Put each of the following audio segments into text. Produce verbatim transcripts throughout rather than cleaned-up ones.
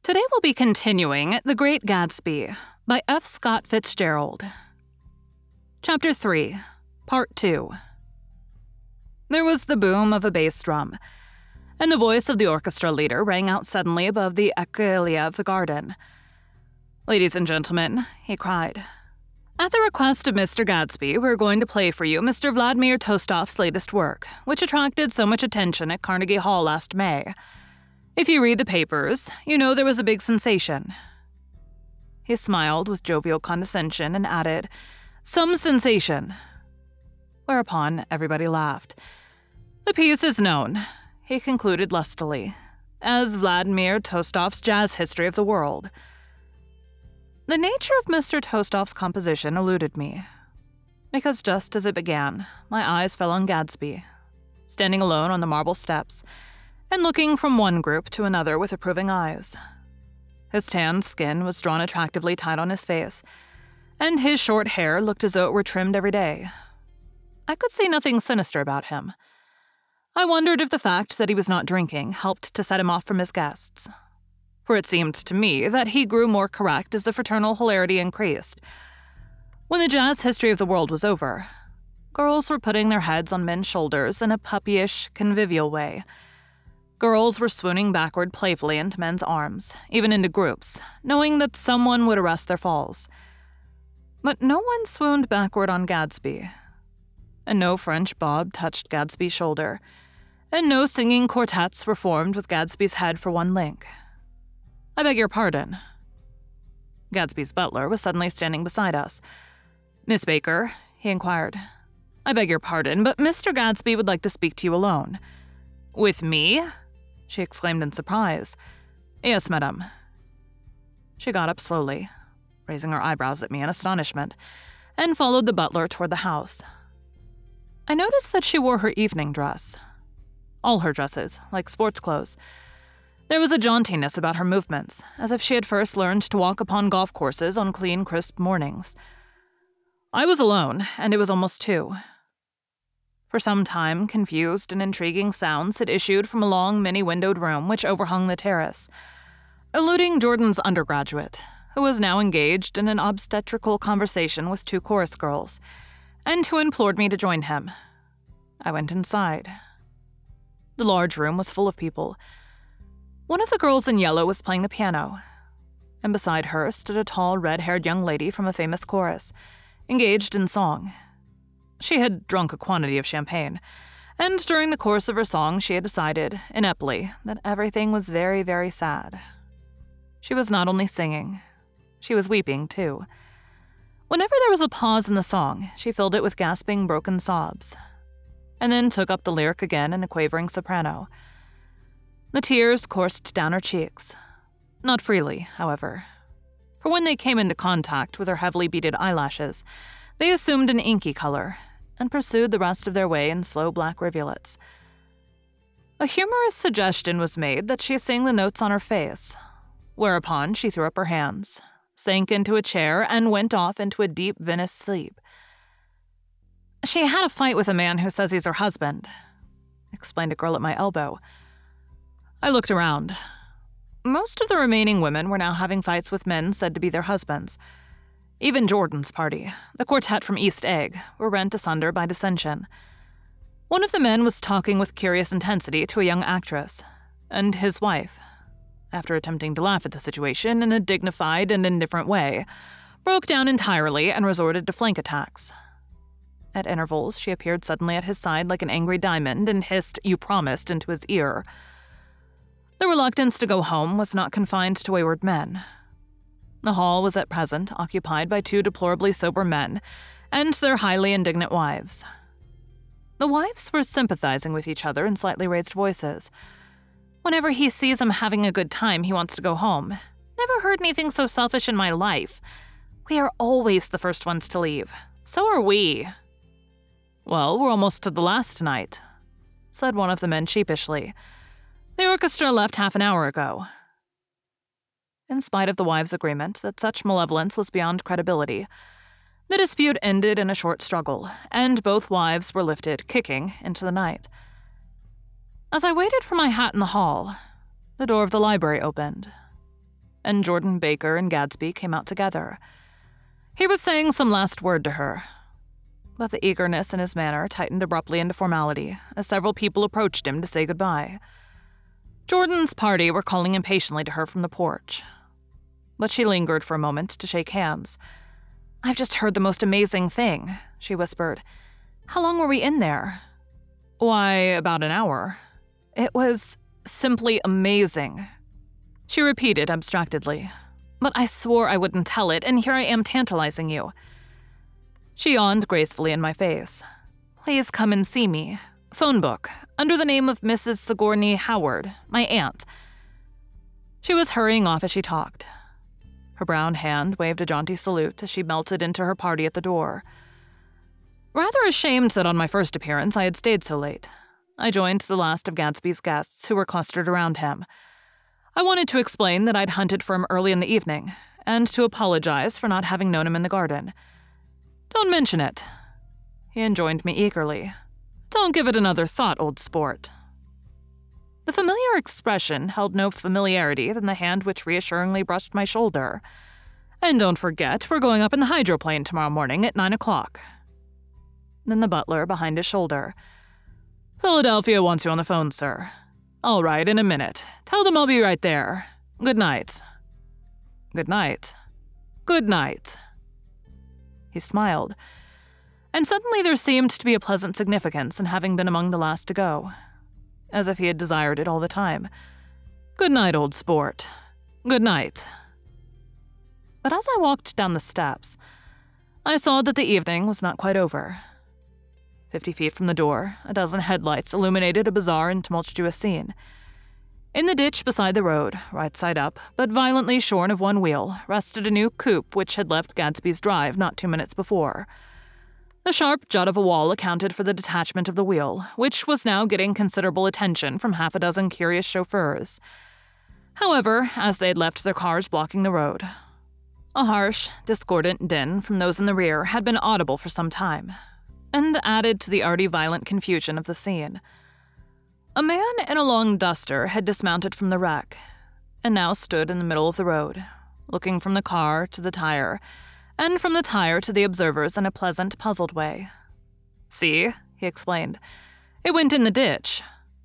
Today we'll be continuing The Great Gatsby by F. Scott Fitzgerald. Chapter three, Part two. There was the boom of a bass drum, and the voice of the orchestra leader rang out suddenly above the echollia of the garden. "Ladies and gentlemen," he cried, "at the request of Mister Gatsby, we're going to play for you Mister Vladimir Tostof's latest work, which attracted so much attention at Carnegie Hall last May. If you read the papers, you know there was a big sensation." He smiled with jovial condescension and added, "Some sensation." Whereupon everybody laughed. "The piece is known," he concluded lustily, "as Vladimir Tostof's Jazz History of the World." The nature of Mister Tostof's composition eluded me, because just as it began, my eyes fell on Gatsby, standing alone on the marble steps, and looking from one group to another with approving eyes. His tanned skin was drawn attractively tight on his face, and his short hair looked as though it were trimmed every day. I could see nothing sinister about him. I wondered if the fact that he was not drinking helped to set him off from his guests, for it seemed to me that he grew more correct as the fraternal hilarity increased. When the Jazz History of the World was over, girls were putting their heads on men's shoulders in a puppyish, convivial way. Girls were swooning backward playfully into men's arms, even into groups, knowing that someone would arrest their falls. But no one swooned backward on Gatsby, and no French bob touched Gatsby's shoulder, and no singing quartets were formed with Gatsby's head for one link. "I beg your pardon." Gatsby's butler was suddenly standing beside us. "Miss Baker," he inquired, "I beg your pardon, but Mister Gatsby would like to speak to you alone." "With me?" she exclaimed in surprise. "Yes, madame." She got up slowly, raising her eyebrows at me in astonishment, and followed the butler toward the house. I noticed that she wore her evening dress. All her dresses, like sports clothes. There was a jauntiness about her movements, as if she had first learned to walk upon golf courses on clean, crisp mornings. I was alone, and it was almost two. For some time, confused and intriguing sounds had issued from a long, many-windowed room which overhung the terrace, eluding Jordan's undergraduate, who was now engaged in an obstetrical conversation with two chorus girls, and who implored me to join him. I went inside. The large room was full of people. One of the girls in yellow was playing the piano, and beside her stood a tall, red-haired young lady from a famous chorus, engaged in song. She had drunk a quantity of champagne, and during the course of her song she had decided, ineptly, that everything was very, very sad. She was not only singing, she was weeping, too. Whenever there was a pause in the song, she filled it with gasping, broken sobs, and then took up the lyric again in a quavering soprano. The tears coursed down her cheeks. Not freely, however, for when they came into contact with her heavily beaded eyelashes, they assumed an inky color and pursued the rest of their way in slow black rivulets. A humorous suggestion was made that she sing the notes on her face, whereupon she threw up her hands, sank into a chair, and went off into a deep Venice sleep. "She had a fight with a man who says he's her husband," explained a girl at my elbow. I looked around. Most of the remaining women were now having fights with men said to be their husbands. Even Jordan's party, the quartet from East Egg, were rent asunder by dissension. One of the men was talking with curious intensity to a young actress, and his wife, after attempting to laugh at the situation in a dignified and indifferent way, broke down entirely and resorted to flank attacks. At intervals, she appeared suddenly at his side like an angry diamond and hissed, "You promised," into his ear. The reluctance to go home was not confined to wayward men. The hall was at present occupied by two deplorably sober men and their highly indignant wives. The wives were sympathizing with each other in slightly raised voices. "Whenever he sees him having a good time, he wants to go home. Never heard anything so selfish in my life. We are always the first ones to leave. So are we." "Well, we're almost to the last night," said one of the men sheepishly. "The orchestra left half an hour ago." In spite of the wives' agreement that such malevolence was beyond credibility, the dispute ended in a short struggle, and both wives were lifted, kicking, into the night. As I waited for my hat in the hall, the door of the library opened, and Jordan Baker and Gadsby came out together. He was saying some last word to her, but the eagerness in his manner tightened abruptly into formality as several people approached him to say goodbye. Jordan's party were calling impatiently to her from the porch, but she lingered for a moment to shake hands. "I've just heard the most amazing thing," she whispered. "How long were we in there?" "Why, about an hour. It was simply amazing," she repeated abstractedly. "But I swore I wouldn't tell it, and here I am tantalizing you." She yawned gracefully in my face. "Please come and see me. Phone book, under the name of Missus Sigourney Howard, my aunt." She was hurrying off as she talked. Her brown hand waved a jaunty salute as she melted into her party at the door. Rather ashamed that on my first appearance I had stayed so late, I joined the last of Gadsby's guests who were clustered around him. I wanted to explain that I'd hunted for him early in the evening, and to apologize for not having known him in the garden. "Don't mention it." He enjoined me eagerly. "Don't give it another thought, old sport." The familiar expression held no familiarity than the hand which reassuringly brushed my shoulder. "And don't forget, we're going up in the hydroplane tomorrow morning at nine o'clock. Then the butler behind his shoulder. "Philadelphia wants you on the phone, sir." "All right, in a minute. Tell them I'll be right there. Good night." "Good night." "Good night." He smiled, and suddenly there seemed to be a pleasant significance in having been among the last to go, as if he had desired it all the time. "Good night, old sport. Good night." But as I walked down the steps, I saw that the evening was not quite over. Fifty feet from the door, a dozen headlights illuminated a bizarre and tumultuous scene. In the ditch beside the road, right side up, but violently shorn of one wheel, rested a new coupe which had left Gadsby's drive not two minutes before. The sharp jut of a wall accounted for the detachment of the wheel, which was now getting considerable attention from half a dozen curious chauffeurs. However, as they had left their cars blocking the road, a harsh, discordant din from those in the rear had been audible for some time, and added to the already violent confusion of the scene. A man in a long duster had dismounted from the wreck, and now stood in the middle of the road, looking from the car to the tire, and from the tire to the observers in a pleasant, puzzled way. "See," he explained, "it went in the ditch."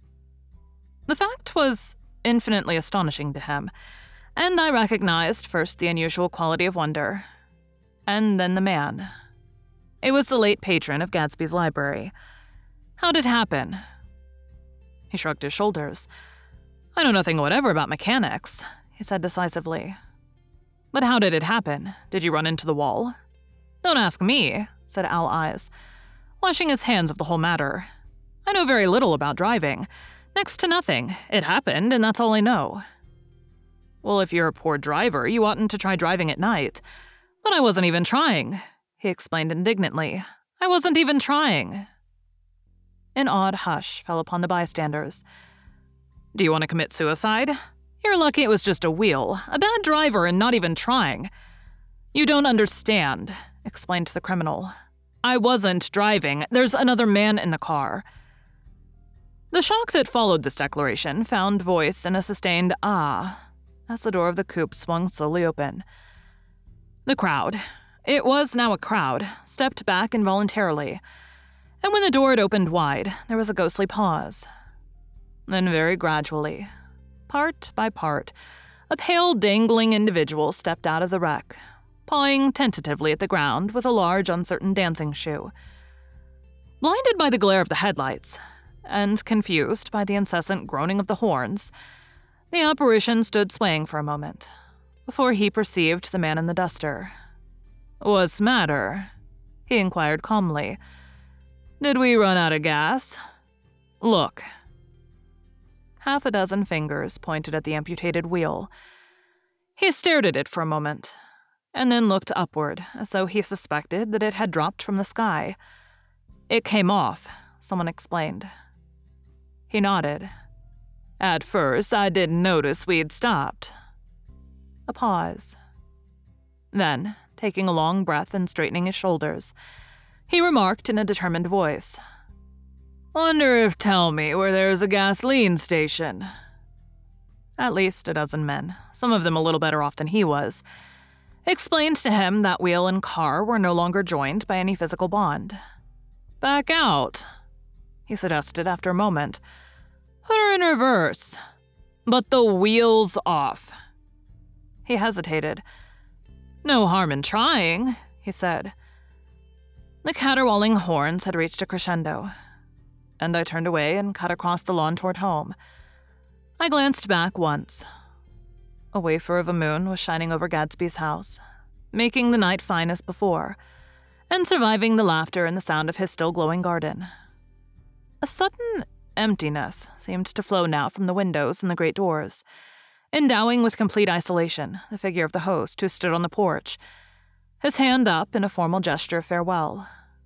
The fact was infinitely astonishing to him, and I recognized first the unusual quality of wonder, and then the man. It was the late patron of Gadsby's library. "How'd it happen?" He shrugged his shoulders. "I know nothing whatever about mechanics," he said decisively. "But how did it happen? Did you run into the wall?" "Don't ask me," said Al Ives, washing his hands of the whole matter. "I know very little about driving. Next to nothing. It happened, and that's all I know." "Well, if you're a poor driver, you oughtn't to try driving at night." "But I wasn't even trying," he explained indignantly. "I wasn't even trying." An odd hush fell upon the bystanders. "Do you want to commit suicide? You're lucky it was just a wheel. A bad driver and not even trying." "You don't understand," explained the criminal. "I wasn't driving. There's another man in the car." The shock that followed this declaration found voice in a sustained ah as the door of the coupe swung slowly open. The crowd, it was now a crowd, stepped back involuntarily, and when the door had opened wide, there was a ghostly pause. Then very gradually, part by part, a pale, dangling individual stepped out of the wreck, pawing tentatively at the ground with a large, uncertain dancing shoe. Blinded by the glare of the headlights, and confused by the incessant groaning of the horns, the apparition stood swaying for a moment, before he perceived the man in the duster. "What's matter?" he inquired calmly. "Did we run out of gas? Look." Half a dozen fingers pointed at the amputated wheel. He stared at it for a moment, and then looked upward as though he suspected that it had dropped from the sky. "It came off," someone explained. He nodded. "At first, I didn't notice we'd stopped." A pause. Then, taking a long breath and straightening his shoulders, he remarked in a determined voice, "Wonder if tell me where there's a gasoline station." at least a dozen men, some of them a little better off than he was, explained to him that wheel and car were no longer joined by any physical bond. "Back out," he suggested after a moment. "Put her in reverse. But the wheel's off." He hesitated. "No harm in trying," he said. The caterwauling horns had reached a crescendo, and I turned away and cut across the lawn toward home. I glanced back once. A wafer of a moon was shining over Gadsby's house, making the night fine as before, and surviving the laughter and the sound of his still glowing garden. A sudden emptiness seemed to flow now from the windows and the great doors, endowing with complete isolation the figure of the host who stood on the porch, his hand up in a formal gesture of farewell.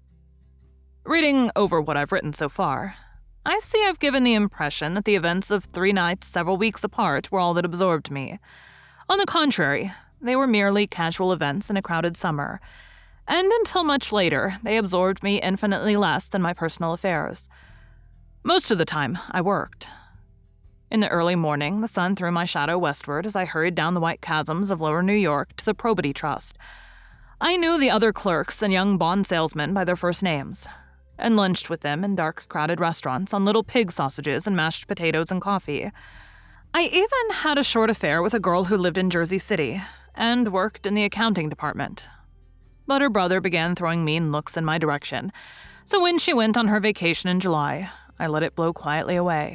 Reading over what I've written so far, I see I've given the impression that the events of three nights several weeks apart were all that absorbed me. On the contrary, they were merely casual events in a crowded summer, and until much later, they absorbed me infinitely less than my personal affairs. Most of the time, I worked. In the early morning, the sun threw my shadow westward as I hurried down the white chasms of lower New York to the Probity Trust. I knew the other clerks and young bond salesmen by their first names, and lunched with them in dark, crowded restaurants on little pig sausages and mashed potatoes and coffee. I even had a short affair with a girl who lived in Jersey City and worked in the accounting department. But her brother began throwing mean looks in my direction, so when she went on her vacation in July, I let it blow quietly away.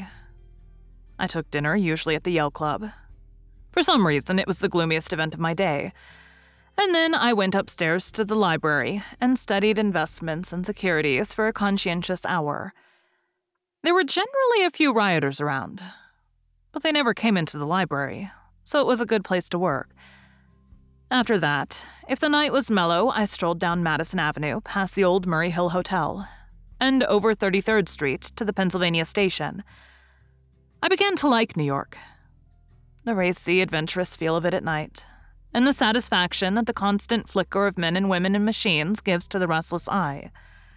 I took dinner, usually at the Yale Club. For some reason, it was the gloomiest event of my day. And then I went upstairs to the library and studied investments and securities for a conscientious hour. There were generally a few rioters around, but they never came into the library, so it was a good place to work. After that, if the night was mellow, I strolled down Madison Avenue past the old Murray Hill Hotel and over thirty-third Street to the Pennsylvania Station. I began to like New York. The racy, adventurous feel of it at night, and the satisfaction that the constant flicker of men and women and machines gives to the restless eye.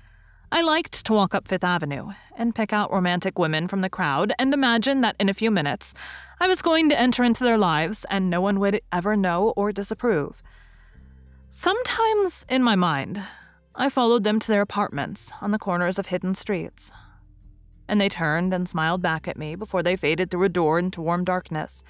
I liked to walk up Fifth Avenue and pick out romantic women from the crowd and imagine that in a few minutes I was going to enter into their lives and no one would ever know or disapprove. Sometimes, in my mind, I followed them to their apartments on the corners of hidden streets, and they turned and smiled back at me before they faded through a door into warm darkness.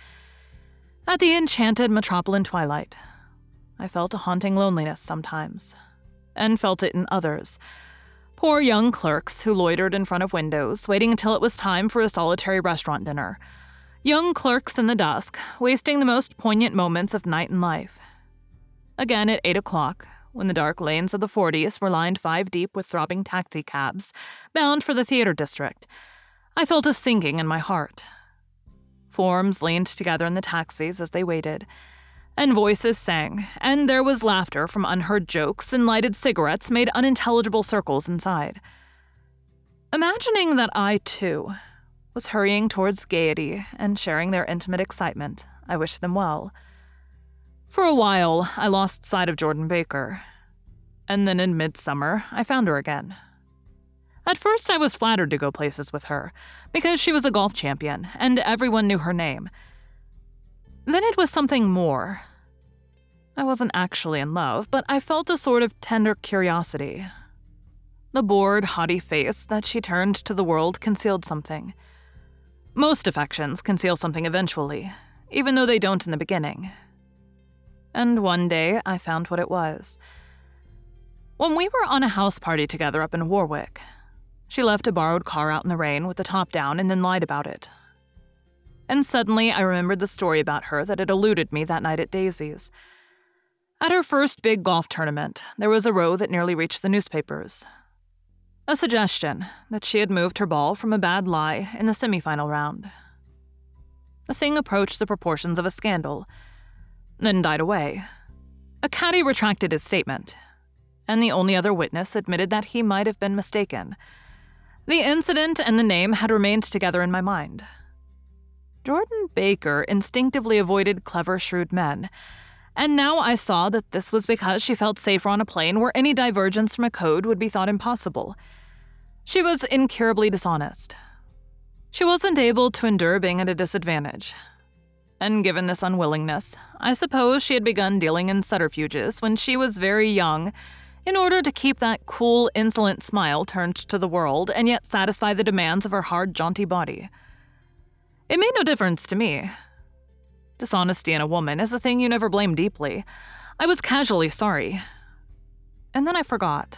At the enchanted metropolitan twilight, I felt a haunting loneliness sometimes, and felt it in others. Poor young clerks who loitered in front of windows, waiting until it was time for a solitary restaurant dinner. Young clerks in the dusk, wasting the most poignant moments of night and life. Again at eight o'clock, when the dark lanes of the forties were lined five deep with throbbing taxicabs, bound for the theater district, I felt a sinking in my heart. Forms leaned together in the taxis as they waited, and voices sang, and there was laughter from unheard jokes, and lighted cigarettes made unintelligible circles inside. Imagining that I, too, was hurrying towards gaiety and sharing their intimate excitement, I wished them well. For a while, I lost sight of Jordan Baker, and then in midsummer, I found her again. At first, I was flattered to go places with her, because she was a golf champion, and everyone knew her name. Then it was something more. I wasn't actually in love, but I felt a sort of tender curiosity. The bored, haughty face that she turned to the world concealed something. Most affections conceal something eventually, even though they don't in the beginning. And one day, I found what it was. When we were on a house party together up in Warwick, she left a borrowed car out in the rain with the top down and then lied about it. And suddenly I remembered the story about her that had eluded me that night at Daisy's. At her first big golf tournament, there was a row that nearly reached the newspapers. A suggestion that she had moved her ball from a bad lie in the semifinal round. The thing approached the proportions of a scandal, then died away. A caddy retracted his statement, and the only other witness admitted that he might have been mistaken. The incident and the name had remained together in my mind. Jordan Baker instinctively avoided clever, shrewd men, and now I saw that this was because she felt safer on a plane where any divergence from a code would be thought impossible. She was incurably dishonest. She wasn't able to endure being at a disadvantage. And given this unwillingness, I suppose she had begun dealing in subterfuges when she was very young, in order to keep that cool, insolent smile turned to the world and yet satisfy the demands of her hard, jaunty body. It made no difference to me. Dishonesty in a woman is a thing you never blame deeply. I was casually sorry. And then I forgot.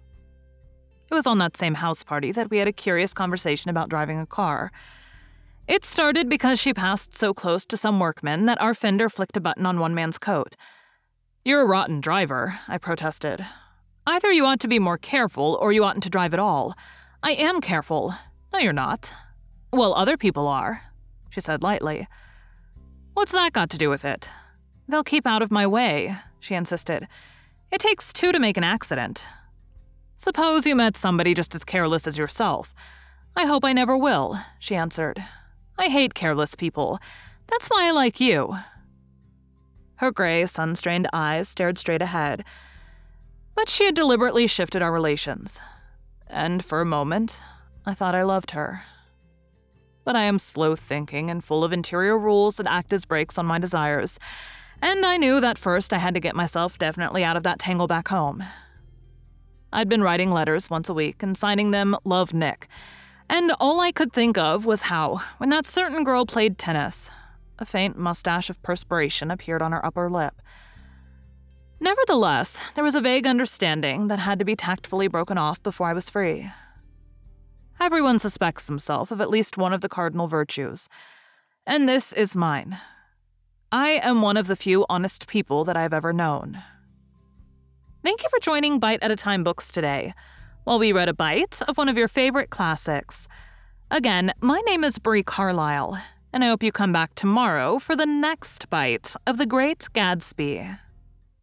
It was on that same house party that we had a curious conversation about driving a car. It started because she passed so close to some workmen that our fender flicked a button on one man's coat. "You're a rotten driver," I protested. "Either you ought to be more careful or you oughtn't to drive at all. I am careful." "No, you're not." "Well, other people are," she said lightly. "What's that got to do with it?" "They'll keep out of my way," she insisted. "It takes two to make an accident." "Suppose you met somebody just as careless as yourself." "I hope I never will," she answered. "I hate careless people. That's why I like you." Her gray, sun-strained eyes stared straight ahead. But she had deliberately shifted our relations. And for a moment, I thought I loved her. But I am slow-thinking and full of interior rules that act as brakes on my desires, and I knew that first I had to get myself definitely out of that tangle back home. I'd been writing letters once a week and signing them Love Nick, and all I could think of was how, when that certain girl played tennis, a faint mustache of perspiration appeared on her upper lip. Nevertheless, there was a vague understanding that had to be tactfully broken off before I was free. Everyone suspects himself of at least one of the cardinal virtues, and this is mine. I am one of the few honest people that I've ever known. Thank you for joining Bite at a Time Books today, while we read a bite of one of your favorite classics. Again, my name is Brie Carlisle, and I hope you come back tomorrow for the next bite of The Great Gatsby.